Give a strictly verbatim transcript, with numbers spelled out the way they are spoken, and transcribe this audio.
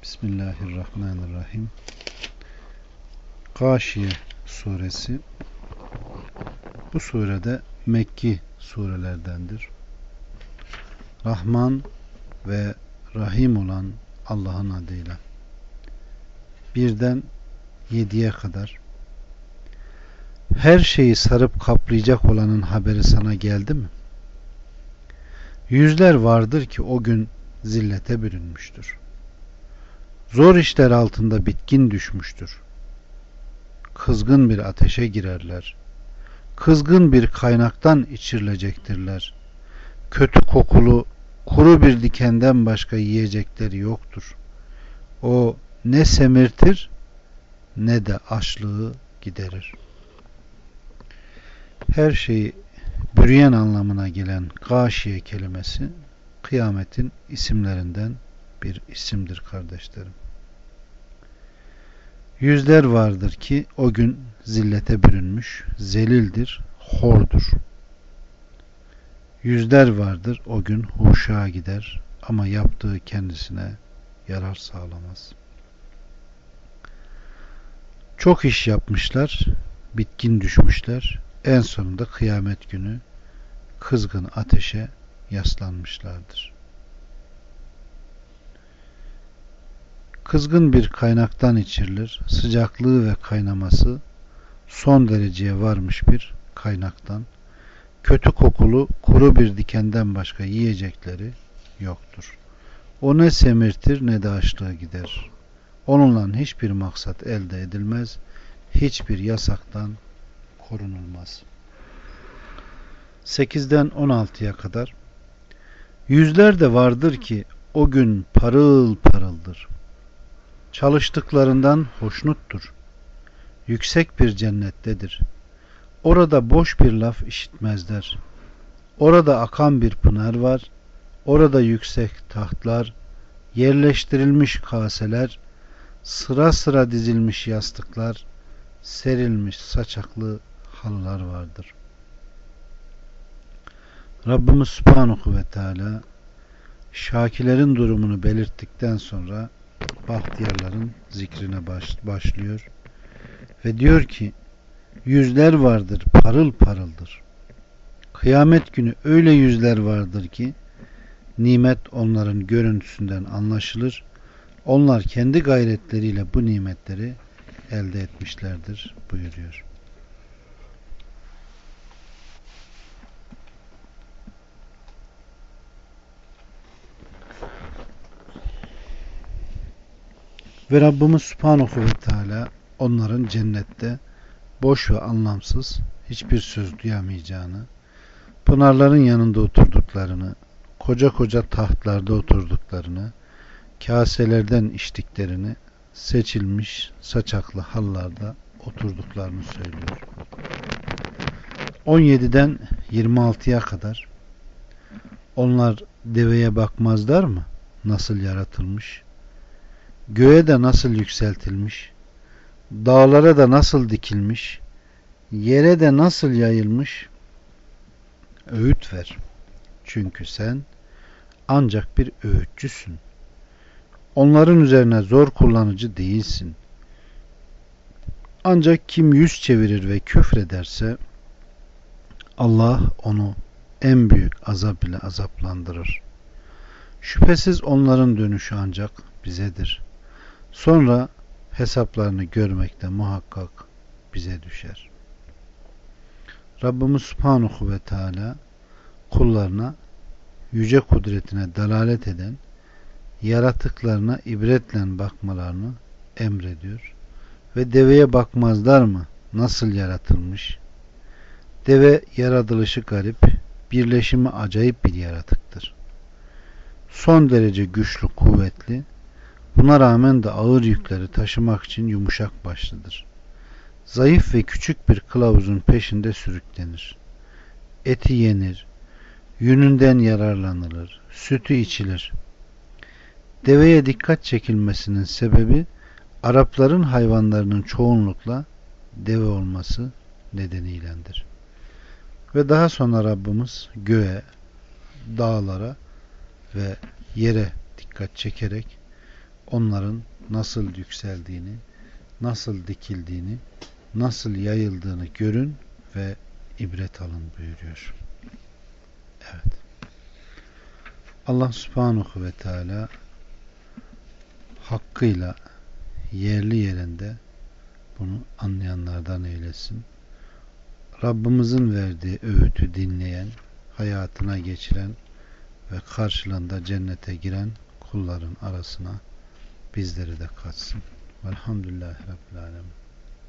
Bismillahirrahmanirrahim. Gâşiye suresi. Bu surede Mekki surelerdendir. Rahman ve Rahim olan Allah'ın adıyla. Birden yediye kadar. Her şeyi sarıp kaplayacak olanın haberi sana geldi mi? Yüzler vardır ki o gün zillete bürünmüştür. Zor işler altında bitkin düşmüştür. Kızgın bir ateşe girerler. Kızgın bir kaynaktan içirilecektirler. Kötü kokulu, kuru bir dikenden başka yiyecekleri yoktur. O ne semirtir ne de açlığı giderir. Her şeyi bürüyen anlamına gelen gâşiye kelimesi kıyametin isimlerinden bir isimdir kardeşlerim. Yüzler vardır ki o gün zillete bürünmüş, zelildir, hordur. Yüzler vardır o gün huşa gider ama yaptığı kendisine yarar sağlamaz. Çok iş yapmışlar, bitkin düşmüşler, en sonunda kıyamet günü kızgın ateşe yaslanmışlardır. Kızgın bir kaynaktan içirilir. Sıcaklığı ve kaynaması son dereceye varmış bir kaynaktan. Kötü kokulu, kuru bir dikenden başka yiyecekleri yoktur. O ne semirtir ne de açlığı gider. Onunla hiçbir maksat elde edilmez. Hiçbir yasaktan korunulmaz. sekizden on altıya kadar. Yüzler de vardır ki o gün parıl parıldır. Çalıştıklarından hoşnuttur. Yüksek bir cennettedir. Orada boş bir laf işitmezler. Orada akan bir pınar var. Orada yüksek tahtlar, yerleştirilmiş kaseler, sıra sıra dizilmiş yastıklar, serilmiş saçaklı halılar vardır. Rabbimiz Subhanahu ve Teala şakilerin durumunu belirttikten sonra bahtiyarların zikrine baş, başlıyor ve diyor ki yüzler vardır parıl parıldır. Kıyamet günü öyle yüzler vardır ki nimet onların görüntüsünden anlaşılır. Onlar kendi gayretleriyle bu nimetleri elde etmişlerdir buyuruyor. Ve Rabbimiz Subhanahu ve Teala onların cennette boş ve anlamsız hiçbir söz duyamayacağını, pınarların yanında oturduklarını, koca koca tahtlarda oturduklarını, kaselerden içtiklerini, seçilmiş saçaklı hallarda oturduklarını söylüyor. on yediden yirmi altıya kadar onlar deveye bakmazlar mı? Nasıl yaratılmış? Göğe de nasıl yükseltilmiş, dağlara da nasıl dikilmiş, yere de nasıl yayılmış, öğüt ver. Çünkü sen ancak bir öğütçüsün. Onların üzerine zor kullanıcı değilsin. Ancak kim yüz çevirir ve küfrederse Allah onu en büyük azap ile azaplandırır. Şüphesiz onların dönüşü ancak bizedir. Sonra hesaplarını görmekte muhakkak bize düşer. Rabbimiz Subhanahu ve Teala kullarına yüce kudretine dalalet eden yaratıklarına ibretle bakmalarını emrediyor. Ve deveye bakmazlar mı? Nasıl yaratılmış? Deve yaratılışı garip, birleşimi acayip bir yaratıktır. Son derece güçlü, kuvvetli, buna rağmen de ağır yükleri taşımak için yumuşak başlıdır. Zayıf ve küçük bir kılavuzun peşinde sürüklenir. Eti yenir, yününden yararlanılır, sütü içilir. Deveye dikkat çekilmesinin sebebi Arapların hayvanlarının çoğunlukla deve olması nedeniylendir. Ve daha sonra Rabbimiz göğe, dağlara ve yere dikkat çekerek onların nasıl yükseldiğini, nasıl dikildiğini, nasıl yayıldığını görün ve ibret alın buyuruyor. Evet. Allah Subhanahu ve Teala hakkıyla yerli yerinde bunu anlayanlardan eylesin. Rabbimizin verdiği öğütü dinleyen, hayatına geçiren ve karşılığında cennete giren kulların arasına bizleri de katsın. Velhamdülillahi Rabbil Alemin.